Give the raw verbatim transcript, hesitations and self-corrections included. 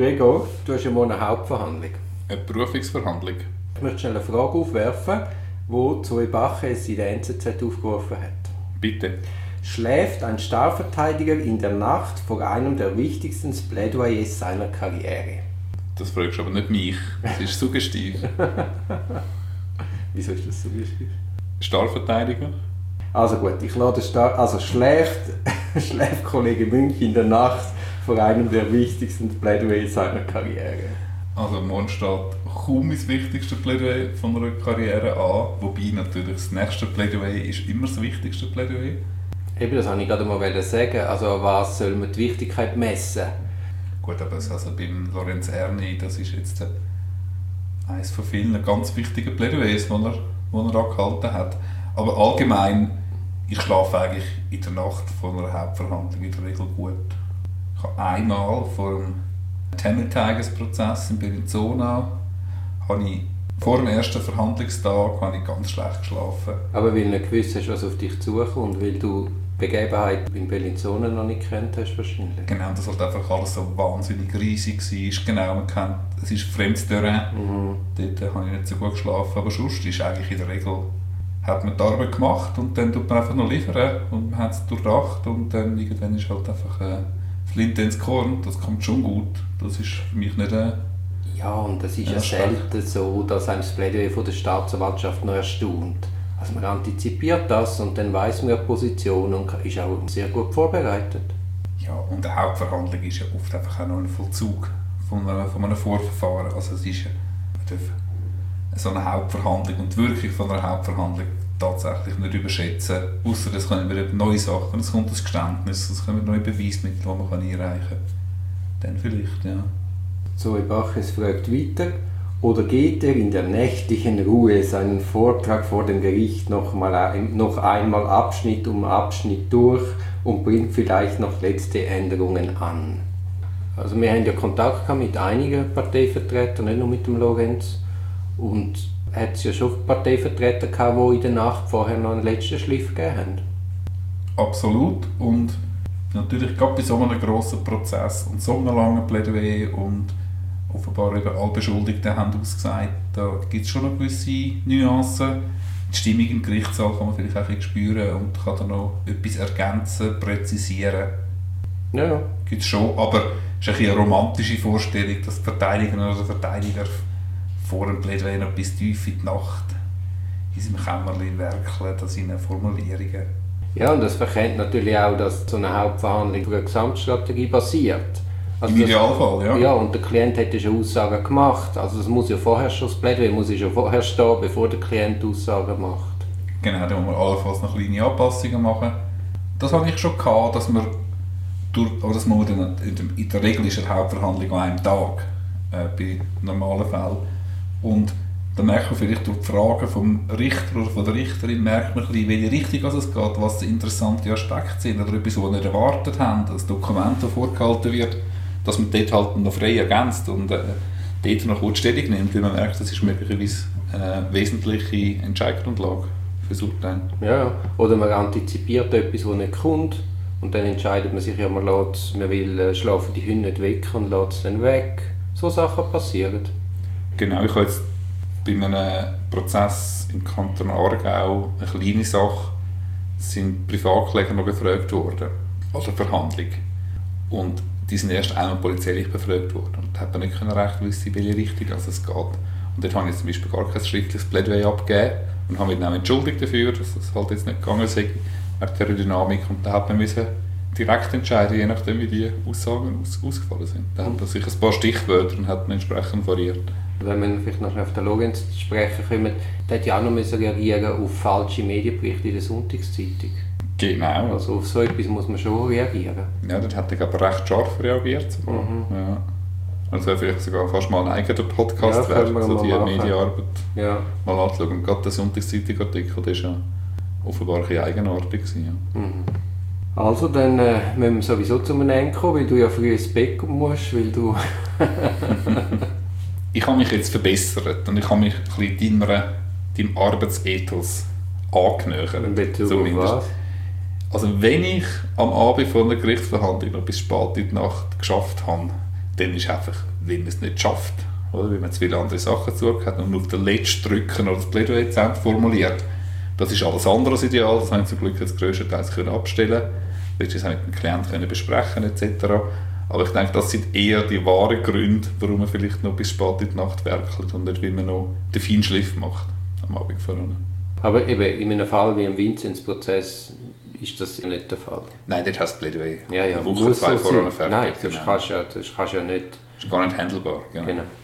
Gregor, du hast ja mal eine Hauptverhandlung. Eine Berufungsverhandlung. Ich möchte schnell eine Frage aufwerfen, die Zoe Baches in der N Z Z aufgerufen hat. Bitte. Schläft ein Strafverteidiger in der Nacht vor einem der wichtigsten Plädoyers seiner Karriere? Das fragst du aber nicht mich. Das ist suggestiv. Wieso ist das suggestiv? Strafverteidiger? Also gut, ich lade Star also schläft, schläft Kollege Münch in der Nacht vor einem der wichtigsten Plädoyers seiner Karriere? Also morgen steht kaum das wichtigste Plädoyer von einer Karriere an, wobei natürlich das nächste Plädoyer ist immer das wichtigste Plädoyer. Eben, das wollte ich gerade mal sagen. Also was soll man die Wichtigkeit messen? Gut, aber also beim Lorenz Erni, das ist jetzt eines von vielen ganz wichtigen Plädoyers, die er, die er angehalten hat. Aber allgemein, ich schlafe eigentlich in der Nacht vor einer Hauptverhandlung in der Regel gut. Ich habe einmal vor dem Tamil-Tigers-Prozess in Bellinzona habe ich vor dem ersten Verhandlungstag habe ich ganz schlecht geschlafen. Aber weil du nicht gewusst hast, was auf dich zukommt, weil du die Begebenheit in Bellinzona noch nicht kennt hast wahrscheinlich. Genau, dass halt einfach alles so wahnsinnig riesig war. Genau, man kennt, es ist fremdes Terrain. Mhm. Dort habe ich nicht so gut geschlafen. Aber sonst ist eigentlich in der Regel, hat man die Arbeit gemacht und dann tut man einfach noch liefern und man hat es durchdacht und dann irgendwann ist halt einfach äh, Flinte ins Korn. Das kommt schon gut. Das ist für mich nicht eine... Ja, und es ist ja, ja selten so, dass einem das Plädoyer von der Staatsanwaltschaft noch erstaunt. Also man antizipiert das und dann weiss man die Position und ist auch sehr gut vorbereitet. Ja, und eine Hauptverhandlung ist ja oft einfach auch noch ein Vollzug von einem, von einem Vorverfahren. Also es ist ja so eine Hauptverhandlung und die Wirkung von einer Hauptverhandlung tatsächlich nicht überschätzen. Ausser es kommen wieder neue Sachen, es kommt ein Geständnis, es kommen neue Beweismittel, die man einreichen kann. Dann vielleicht, ja. Zoe Baches fragt weiter, oder geht er in der nächtlichen Ruhe seinen Vortrag vor dem Gericht noch, mal ein, noch einmal Abschnitt um Abschnitt durch und bringt vielleicht noch letzte Änderungen an? Also wir haben ja Kontakt mit einigen Parteivertretern, nicht nur mit dem Lorenz. Und hat es ja schon Parteivertreter gehabt, die in der Nacht vorher noch einen letzten Schliff gegeben haben? Absolut. Und natürlich gerade bei so einem grossen Prozess und so einem langen Plädoyer und offenbar eben alle Beschuldigten haben ausgesagt, da gibt es schon noch gewisse Nuancen. Die Stimmung im Gerichtssaal kann man vielleicht auch ein bisschen spüren und kann dann noch etwas ergänzen, präzisieren. Ja, ja. Gibt es schon, aber es ist eine romantische Vorstellung, dass die Verteidiger oder der Verteidiger vor dem Plädoyer noch bis tief in die Nacht in seinem Kämmerlein werkeln, an seinen Formulierungen. Ja, und das verkennt natürlich auch, dass so eine Hauptverhandlung für eine Gesamtstrategie basiert. Also Im Idealfall, ja. Ja, und der Klient hat ja schon Aussagen gemacht. Also das muss ja vorher schon, das Plädoyer muss ja schon vorher stehen, bevor der Klient Aussagen macht. Genau, da muss man allenfalls noch kleine Anpassungen machen. Das hatte ich schon gehabt, dass man durch, aber das muss man dann, in der Regel ist eine Hauptverhandlung an einem Tag, äh, bei normalen Fällen. Und dann merkt man vielleicht durch die Fragen vom Richter oder von der Richterin, merkt man ein bisschen, welche Richtung es geht, was interessante Aspekte sind oder etwas, was wir nicht erwartet haben, das Dokument, das vorgehalten wird, dass man dort halt noch frei ergänzt und äh, dort noch kurz Stellung nimmt, weil man merkt, das ist möglicherweise eine wesentliche Entscheidungsgrundlage für das Urteil. Ja, oder man antizipiert etwas, das nicht kommt und dann entscheidet man sich, ja, man, lässt, man will äh, schlafen die Hunde nicht weg und lässt es dann weg. So Sachen passieren. Genau, ich habe jetzt bei einem Prozess im Kanton Aargau eine kleine Sache, sind Privatkläger noch befragt worden, also Verhandlung. Und die sind erst einmal polizeilich befragt worden und hat man nicht recht wissen, in welche Richtung also es geht. Und dort habe ich zum Beispiel gar kein schriftliches Plädoyer abgegeben und habe mich dann auch entschuldigt dafür, dass das halt jetzt nicht gegangen ist, wegen der Dynamik. Und da hat man müssen direkt entscheiden, je nachdem wie die Aussagen aus, ausgefallen sind. Da hat man sich ein paar Stichwörter und hat man entsprechend variiert. Wenn wir vielleicht noch auf den Lorenz zu sprechen kommen, der hat ja auch noch reagieren auf falsche Medienberichte in der Sonntagszeitung. Genau. Also auf so etwas muss man schon reagieren. Ja, dort hat er aber recht scharf reagiert. Mhm. Ja. Also vielleicht sogar fast mal ein eigener Podcast ja, werden, so die Medienarbeit ja. mal anschauen. Und gerade der Sonntagszeitung-Artikel, der war ja offenbar ein bisschen eigenartig. Ja. Mhm. Also, dann äh, müssen wir sowieso zu einem Ende kommen, weil du ja früh ins Bett musst, weil du... Ich habe mich jetzt verbessert und ich habe mich ein bisschen deinem, deinem Arbeitsethos angenähert. In Bezug auf was? Also wenn ich am Abend vor einer Gerichtsverhandlung noch bis spät in die Nacht geschafft habe, dann ist einfach, wenn man es nicht schafft, oder? Wenn man zu viele andere Sachen zu hat und nur auf den letzten drücken oder das Plädoyer zu Ende formuliert. Das ist alles andere als ideal, das haben wir zum Glück jetzt grösstenteils können abstellen. Das haben wir mit dem Klienten können besprechen et cetera. Aber ich denke, das sind eher die wahren Gründe, warum man vielleicht noch bis spät in die Nacht werkelt und nicht, wie man noch den Feinschliff macht am Abend vorher. Aber eben in einem Fall wie im Vinzenz-Prozess ist das ja nicht der Fall. Nein, dort hast du Plädoyer. Ja, ja, eine Woche, zwei so vorher fertig. Nein, das genau. kannst du ja, das kannst ja nicht. Das ist gar nicht handelbar. Genau. Genau.